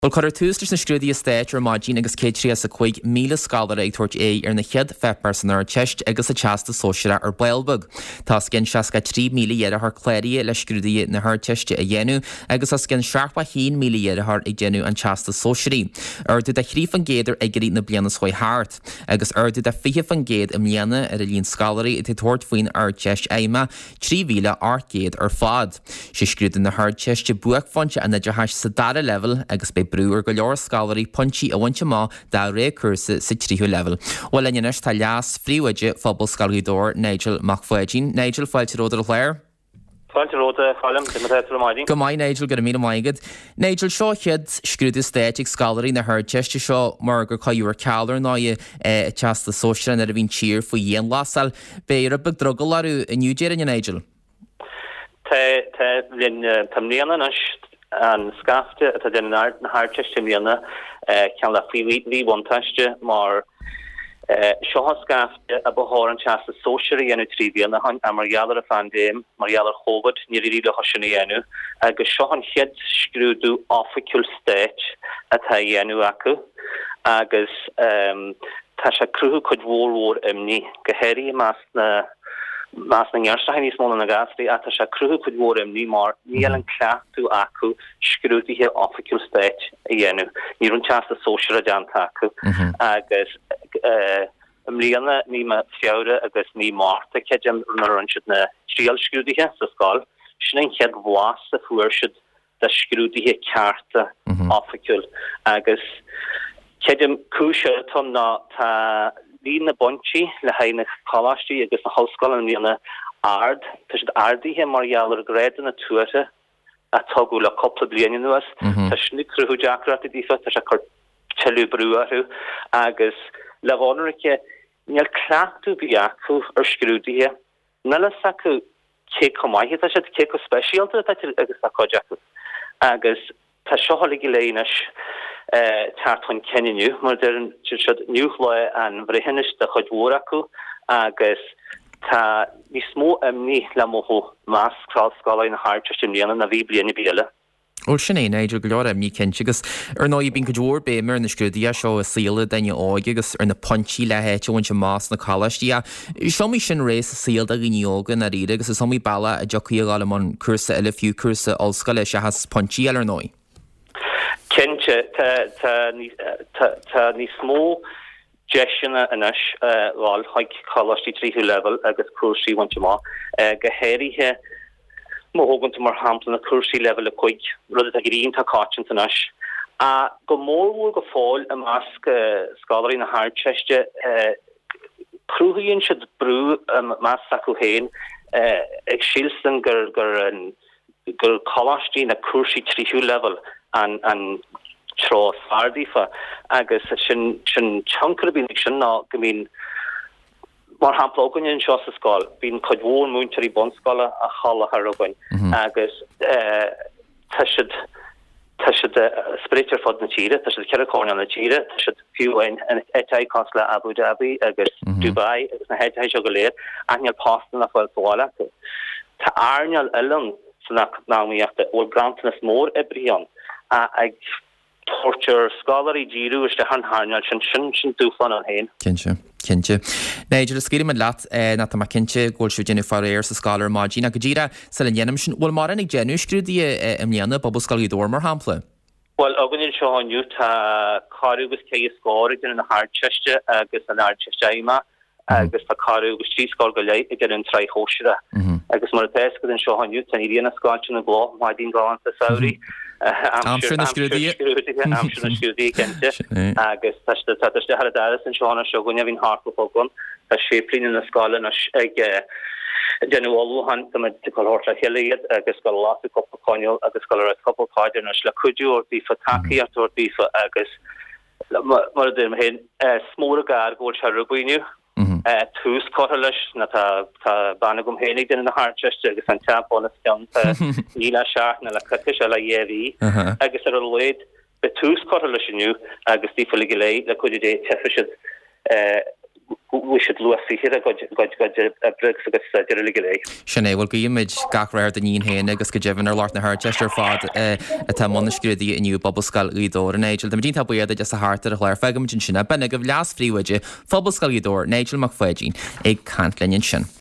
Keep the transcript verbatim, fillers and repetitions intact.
Well, chuir tús leis na scrúdaí stéit ar maidín agus cé trí a chuig míle scálar ag tuairt é ar na chead feipar san ar teist agus a teasta sóisiire ar Bailbog. Tá cin seaca trí míle dhéar th chléirí le scrúdaí na th teiste a dhéanú agus as cin seaachpa hí míle dhéar th ag déanú an teasta sóisiirí. Ar du a chríomh an géidir ag rí na bliana chuoi háart, agus ar du a fihe an géad am líana ar a líon scalarí i tuairt faoin ar teist éime trí míle át géad ar fád. Si scrúda na th teiste buach fonte a neidir thais sa dara level agus be brúar go leor scalarí punchi a bhainte má dá ré cursa sa tríú level. Well leis tá leas fríoide fphobal scalaídóir Nigel McFadyen. Nigel, fáilte róda a chléir? Fáilte róda chalam, dimar maidin. Go mai Nigel go mí maigad. Nigel, seo chead scrúda stéit ag scalarí na thir teiste seo mar gur chaúar cealar ná i teasta sóisiire ar a bhín tír faoi dhéon lásal. Bé ar a bag drogal arú a nniudéir in Nigel? Tá tá linn tamníana nas an scafte at den na hartiste miana kan la free one taste mar seo scafte a behor an chasta socially enu trivial han a marialer a fan dem marialer hobot ni ri le hosni enu agus seo an head screwdu official stage at ha enu aku agus um tasha crew could war war emni geheri mas na Mas na ngearsta hain smol na gasri a ta crew could war em ni mar niel an class to aku screwdi here official stage yenu ni run chasta social agenda aku agus um liana ni ma fiaude agus ni marta kejem na runchit na trial screwdi here so skal shning het was the fuer should the screwdi here carta official agus kejem kusha ton na ta Lína bonchi le haine choláistí agus na hoscoil an líana ard, tá siad ardí he marialar gréad na tuaire a tugú le coppla bliana nuas, tá snig cruthú deacrat i ddífa, tá se chuir teilú brúarú agus le bhánarice níl clachtú biacu ar scrúdí he, nela sacu cé comáithe, tá siad cé co speisialta agus a codeacu agus tá seohalaigh léinis tartan keninu mar der should nuclei an vrehennis de chodworaku agus ta ni smó amni la moho mas cross scholar in hard chimliana na biblia ni bile Or sinné Nigel glóra mí kenchigus ar ná bín go dúir bé mar na scrúdaí seo a síla daine áige agus ar na punchi le héite bhaint más na choláistí a seo mí sin rééis a síal a gníoga na riide agus is somí balla a jocaí gála man cursa eile fiú cursa olscoil le se has punchi ar nói. Kenche ta ta ni ta ta ni smó jeshna anash wal hike choláistí tríú level agus cuasaí bhaint má geheri he mo hogan mar hampla na cuasaí level a chuig rud a grín tá cáin anash a go mórhúil go fáil a másc scalarí na hartiste cruúhíonn siad brú más acu héin ag sílstan gur gur gur choláistí na cuasaí tríú level an an tro fardifa agus sin sin chunkar bin sin na gemein mar hamplogun in seo sa skol bin kodwon munteri bonskala a hall harogun agus eh tashid tashid spiritual fod na chira tashid kerakon na chira tashid few in etai kosla Abu Dhabi agus Dubai agus na het hay jogaler annual past na fol swala ta arnal alum snack now me after or grantness more ebrion a ag torture scholarly jiru is the han harnal shin shin shin do fun on hain kinche kinche Nigel skiri med lat na ta kinche gol shu Jennifer Ayers sa scholar Margina Gajira selen yenam shin wal maran ig genu skrudi emliana bubble scholar dormer hample well ogun sho on you ta karu was kay score in the hard chest agus an hard chest ima agus ta karu was chi score go lei again in try hoshira agus mar test go in sho on you ta iriana scotch in the block my din go on to Saudi I'm sure I'm sure I'm sure scrúdi kente agus tasta tasta har dalas in shona shogun vin harpo fogun a shapelin in the scholar na ag general han tam te kolorta heliad agus go lot of couple conol agus go a couple card na la kuju or bi fataki or bi agus mar dem hen smóra gar go charubinu Uh, tús correlus na ta ta banagum henig in the heart just agus an tap on a stone nila shark na la katisha la yevi agus er leid the tús correlus you agus di fully gelay la could de tefishid uh should Lucy hit a god god god a bricks a good Sinné bhfuil go imid gachréir den níon héana agus go dehann ar láart na Harchester fád a tá mnascrúdaí inniu bobbascal ídór an Nigel. Tá dínta buad just a hartar a chléir fegam sin sinna benna go bhleas fríomhaide Phoboscail ídór Nigel McFadgin ag cant leinn sin.